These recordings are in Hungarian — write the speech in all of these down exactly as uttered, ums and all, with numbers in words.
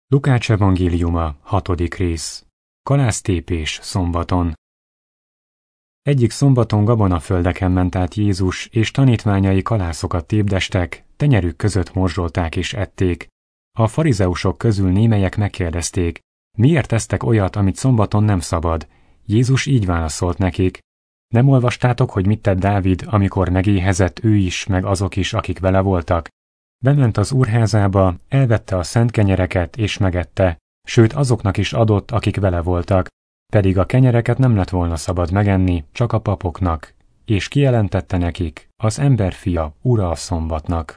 Lukács evangéliuma, hatodik rész. Kalásztépés szombaton. Egyik szombaton gabonaföldeken ment át Jézus, és tanítványai kalászokat tépdestek, tenyerük között morzsolták és ették. A farizeusok közül némelyek megkérdezték, miért tesztek olyat, amit szombaton nem szabad? Jézus így válaszolt nekik. Nem olvastátok, hogy mit tett Dávid, amikor megéhezett ő is, meg azok is, akik vele voltak? Bement az úrházába, elvette a szent kenyereket és megette, sőt azoknak is adott, akik vele voltak, pedig a kenyereket nem lett volna szabad megenni, csak a papoknak, és kijelentette nekik, az emberfia, ura a szombatnak.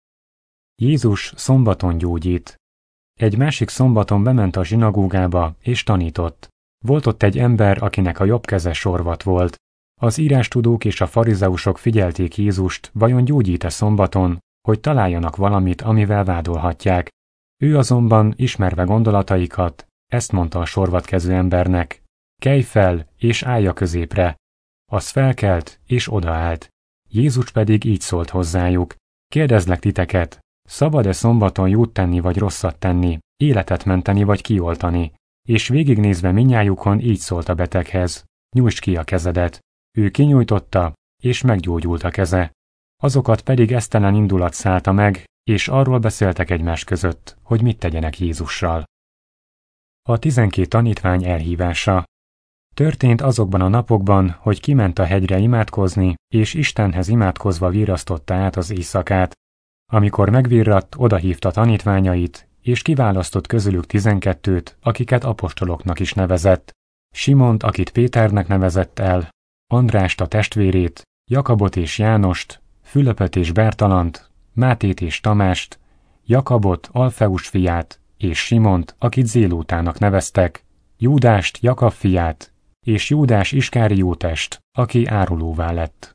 Jézus szombaton gyógyít. Egy másik szombaton bement a zsinagógába, és tanított. Volt ott egy ember, akinek a jobb keze sorvat volt. Az írástudók és a farizeusok figyelték Jézust, vajon gyógyít-e szombaton, hogy találjanak valamit, amivel vádolhatják. Ő azonban, ismerve gondolataikat, ezt mondta a sorvatkezű embernek, kelj fel, és állj a középre. Az felkelt, és odaállt. Jézus pedig így szólt hozzájuk, kérdezlek titeket, szabad-e szombaton jót tenni vagy rosszat tenni, életet menteni vagy kioltani? És végignézve mindnyájukon így szólt a beteghez, nyújtsd ki a kezedet. Ő kinyújtotta, és meggyógyult a keze. Azokat pedig esztelen indulat szállta meg, és arról beszéltek egymás között, hogy mit tegyenek Jézussal. A tizenkét tanítvány elhívása. Történt azokban a napokban, hogy kiment a hegyre imádkozni, és Istenhez imádkozva virrasztotta át az éjszakát. Amikor megvirradt, odahívta tanítványait, és kiválasztott közülük tizenkettőt, akiket apostoloknak is nevezett. Simont, akit Péternek nevezett el, Andrást a testvérét, Jakabot és Jánost, Fülöpöt és Bertalant, Mátét és Tamást, Jakabot, Alfeus fiát, és Simont, akit Zélótának neveztek, Júdást, Jakab fiát, és Júdás Iskáriótest, aki árulóvá lett.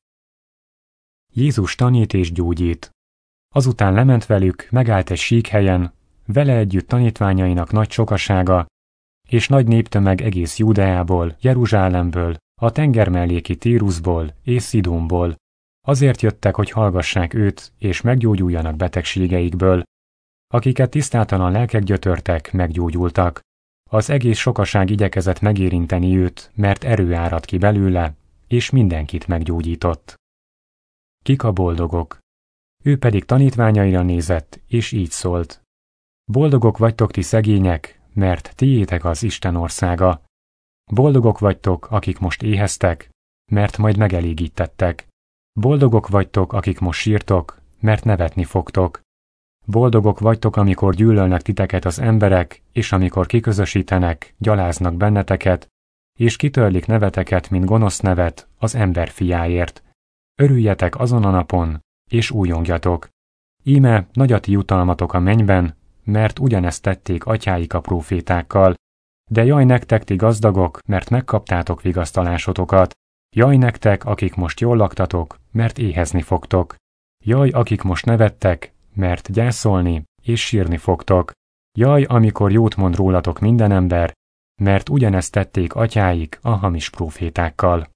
Jézus tanít és gyógyít. Azután lement velük, megállt egy síkhelyen, vele együtt tanítványainak nagy sokasága, és nagy néptömeg egész Júdeából, Jeruzsálemből, a tengermelléki Tírusból és Szidónból. Azért jöttek, hogy hallgassák őt, és meggyógyuljanak betegségeikből. Akiket tisztátalan lelkek gyötörtek, meggyógyultak. Az egész sokaság igyekezett megérinteni őt, mert erő árad ki belőle, és mindenkit meggyógyított. Kik a boldogok? Ő pedig tanítványaira nézett, és így szólt. Boldogok vagytok ti szegények, mert tiétek az Isten országa. Boldogok vagytok, akik most éheztek, mert majd megelégítettek. Boldogok vagytok, akik most sírtok, mert nevetni fogtok. Boldogok vagytok, amikor gyűlölnek titeket az emberek, és amikor kiközösítenek, gyaláznak benneteket, és kitörlik neveteket, mint gonosz nevet, az ember fiáért. Örüljetek azon a napon, és újongjatok. Íme nagy a ti jutalmatok a mennyben, mert ugyanezt tették atyáik a prófétákkal. De jaj nektek ti gazdagok, mert megkaptátok vigasztalásotokat. Jaj nektek, akik most jól laktatok, mert éhezni fogtok. Jaj, akik most nevettek, mert gyászolni és sírni fogtok. Jaj, amikor jót mond rólatok minden ember, mert ugyanezt tették atyáik a hamis prófétákkal.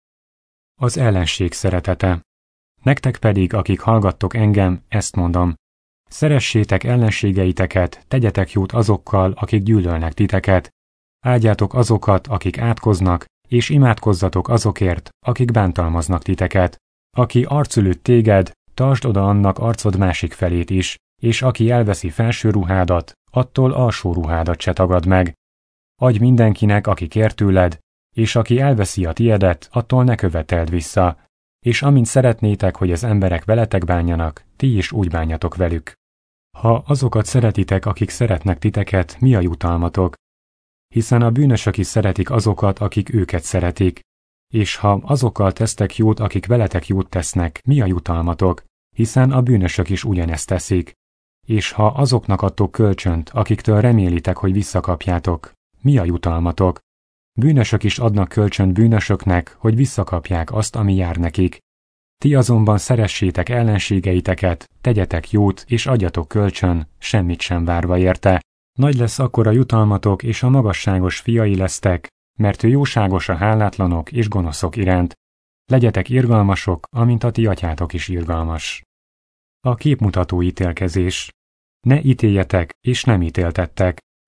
Az ellenség szeretete. Nektek pedig, akik hallgattok engem, ezt mondom. Szeressétek ellenségeiteket, tegyetek jót azokkal, akik gyűlölnek titeket. Áldjátok azokat, akik átkoznak, és imádkozzatok azokért, akik bántalmaznak titeket. Aki arcülüt téged, tartsd oda annak arcod másik felét is, és aki elveszi felső ruhádat, attól alsó ruhádat se tagad meg. Adj mindenkinek, aki kér tőled, és aki elveszi a tiedet, attól ne követeld vissza. És amint szeretnétek, hogy az emberek veletek bánjanak, ti is úgy bánjatok velük. Ha azokat szeretitek, akik szeretnek titeket, mi a jutalmatok? Hiszen a bűnösök is szeretik azokat, akik őket szeretik. És ha azokkal tesztek jót, akik veletek jót tesznek, mi a jutalmatok? Hiszen a bűnösök is ugyanezt teszik. És ha azoknak adtok kölcsönt, akiktől remélitek, hogy visszakapjátok, mi a jutalmatok? Bűnösök is adnak kölcsönt bűnösöknek, hogy visszakapják azt, ami jár nekik. Ti azonban szeressétek ellenségeiteket, tegyetek jót és adjatok kölcsön, semmit sem várva érte. Nagy lesz akkor a jutalmatok, és a magasságos fiai lesztek, mert ő jóságos a hálátlanok és gonoszok iránt. Legyetek irgalmasok, amint a ti atyátok is irgalmas. A képmutató ítélkezés. Ne ítéljetek, és nem ítéltettek,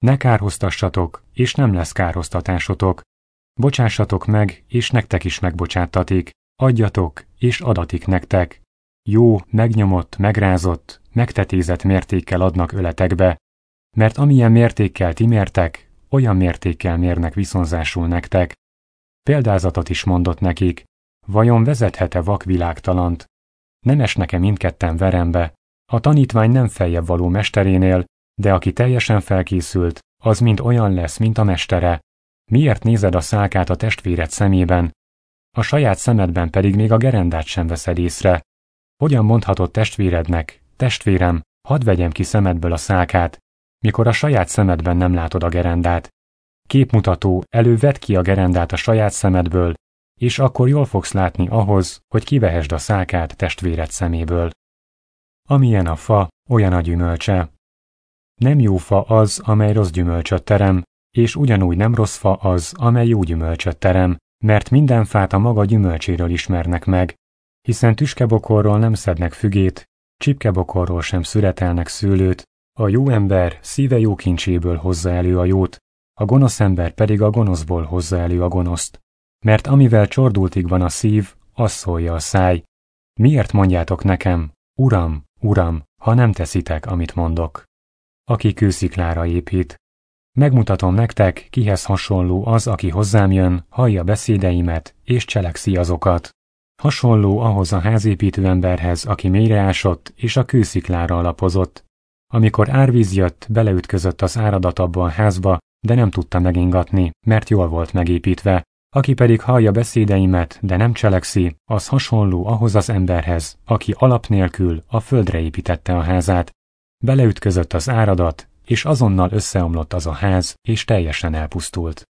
Ne kárhoztassatok, és nem lesz kárhoztatásotok. Bocsássatok meg, és nektek is megbocsáttatik. Adjatok, és adatik nektek. Jó, megnyomott, megrázott, megtetézett mértékkel adnak öletekbe, mert amilyen mértékkel ti mértek, olyan mértékkel mérnek viszonzásul nektek. Példázatot is mondott nekik, vajon vezethet-e vak világtalant? Nem esnek-e mindketten verembe? A tanítvány nem feljebb való mesterénél, de aki teljesen felkészült, az mind olyan lesz, mint a mestere. Miért nézed a szálkát a testvéred szemében? A saját szemedben pedig még a gerendát sem veszed észre. Hogyan mondhatod testvérednek, testvérem, hadd vegyem ki szemedből a szálkát, mikor a saját szemedben nem látod a gerendát? Képmutató, elő vedd ki a gerendát a saját szemedből, és akkor jól fogsz látni ahhoz, hogy kivehesd a szálkát testvéred szeméből. Amilyen a fa, olyan a gyümölcse. Nem jó fa az, amely rossz gyümölcsöt terem, és ugyanúgy nem rossz fa az, amely jó gyümölcsöt terem, mert minden fát a maga gyümölcséről ismernek meg, hiszen tüskebokorról nem szednek fügét, csipkebokorról sem szüretelnek szőlőt, a jó ember szíve jó kincséből hozza elő a jót, a gonosz ember pedig a gonoszból hozza elő a gonoszt. Mert amivel csordultig van a szív, az szólja a száj. Miért mondjátok nekem, Uram, Uram, ha nem teszitek, amit mondok? Aki kősziklára épít. Megmutatom nektek, kihez hasonló az, aki hozzám jön, hallja beszédeimet, és cselekszi azokat. Hasonló ahhoz a házépítő emberhez, aki mélyreásott, és a kősziklára alapozott. Amikor árvíz jött, beleütközött az áradat abba a házba, de nem tudta megingatni, mert jól volt megépítve. Aki pedig hallja beszédeimet, de nem cselekszi, az hasonló ahhoz az emberhez, aki alap nélkül a földre építette a házát. Beleütközött az áradat, és azonnal összeomlott az a ház, és teljesen elpusztult.